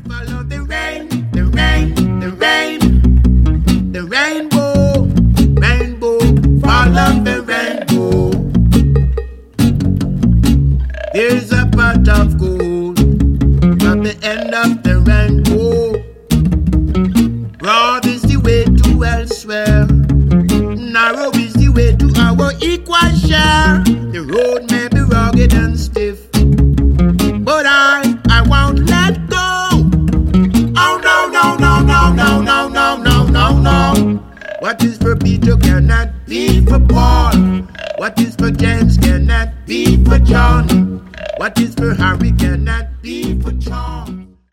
Follow the rain, the rain, the rain, the rainbow, rainbow, follow the rainbow. There's a pot of gold at the end of the rainbow. Broad is the way to elsewhere, narrow is the way to our equal share. The road may be rugged and stiff, but I won't let go. Oh no, no, no, no, no, no, no, no, no, no. What is for Peter cannot be for Paul. What is for James cannot be for John. What is for Harry cannot be for John.